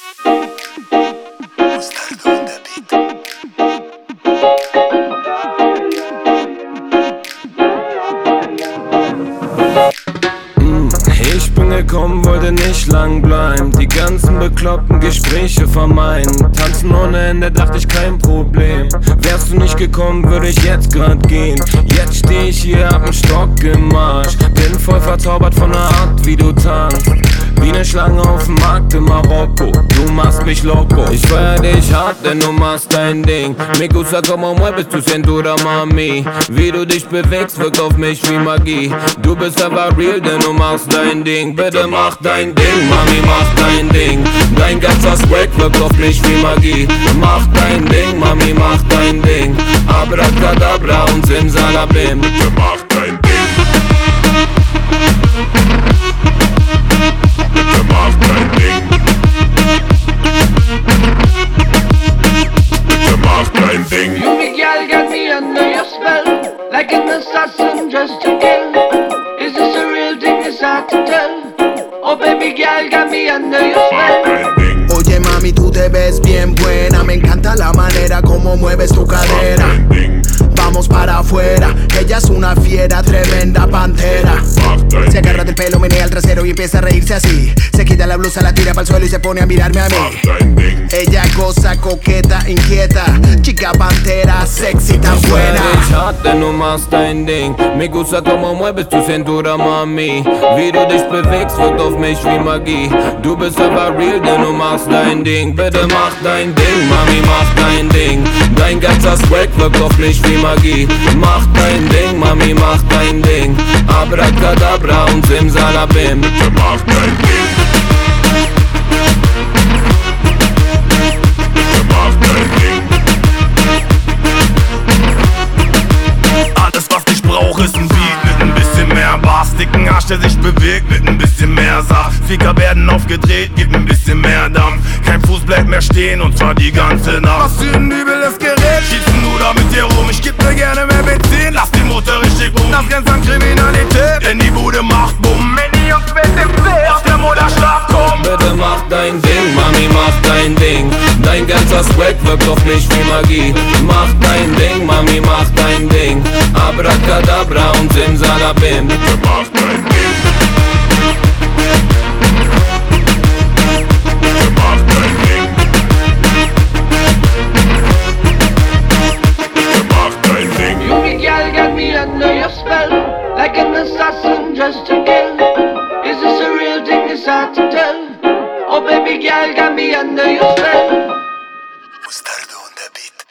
Ich bin gekommen, wollte nicht lang bleiben. Die ganzen bekloppten Gespräche vermeiden. Tanzen ohne Ende, dachte ich kein Problem. Wärst du nicht gekommen, würde ich jetzt grad gehen. Jetzt steh ich hier, hab 'n Stock im Arsch. Bin voll verzaubert von der Art, wie du tanzt. Wie ne Schlange auf dem Markt in Marokko. Du machst mich loco. Ich feier dich hart, denn du machst dein Ding. Me gusta como mueves tu cintura, mami. Wie du dich bewegst, wirkt auf mich wie Magie. Du bist aber real, denn du machst dein Ding. Bitte mach dein Ding, Mami, mach dein Ding. Dein ganzer Swag wirkt auf mich wie Magie. Mach dein Ding, Mami, mach dein Ding. Abracadabra und Simsalabim. Bitte mach dein Ding. Bitte mach dein Ding. Bitte mach dein Ding. You big gal got me under your spell, like an assassin just to kill. Is this a real thing? It's hard to tell. Oh baby gal got me under your Mach spell. dein Ding. Oye mami, tú te ves bien buena. Me encanta la manera como mueves tu cadera. Mach dein Ding. Vamos para afuera. Ella es una fiera, tremenda pantera. Mach dein Se agarra Ding. del pelo, menea el trasero y empieza a reírse así. Se quita la blusa, la tira para el suelo y se pone a mirarme a mí. Mach dein Ding. Ella goza, coqueta, inquieta. Chica pantera, sexy, tan Ich feier buena. dich hart, denn du machst dein Ding. Me gusta como mueves tu cintura, mami. Wie du dich bewegst, wirkt auf mich wie Magie. Du bist aber real, denn du machst dein Ding. Bitte mach dein Ding, Mami, mach dein Ding. Dein ganzer Swag wirkt auf mich wie Magie. Mach dein Ding, Mami, mach dein Ding. Abracadabra und Simsalabim. Bitte mach dein Ding. Bitte mach dein Ding. Alles was ich brauch ist ein Beat mit ein bisschen mehr Bass. Dicken Arsch, der sich bewegt mit ein bisschen mehr Saft. Ficker werden aufgedreht, gibt ein bisschen mehr Dampf. Kein Fuß bleibt mehr stehen und zwar die ganze Nacht. Was für ein übles Gerät, schießen du da mit dir rum. Ich geb dir gerne mehr Benzin, lass die Motor richtig rum. Das grenzt an Kriminalität, denn die Bude macht Bumm. Wenn die Jungs mit dem Flair auf der Mutterschlag kommen. Bitte mach dein Ding, Mami, mach dein Ding. Dein ganzer Swag wirkt auf mich wie Magie. Mach dein Ding, Mami, mach dein Ding. Abracadabra und Simsalabim. Bitte mach dein Ding. Bitte mach dein Ding. Bitte mach dein Ding. You big gal got me under your spell, like an assassin just to kill. Is this a real thing? It's hard to tell. Oh baby gal got me under your spell. Mustardo on the beat.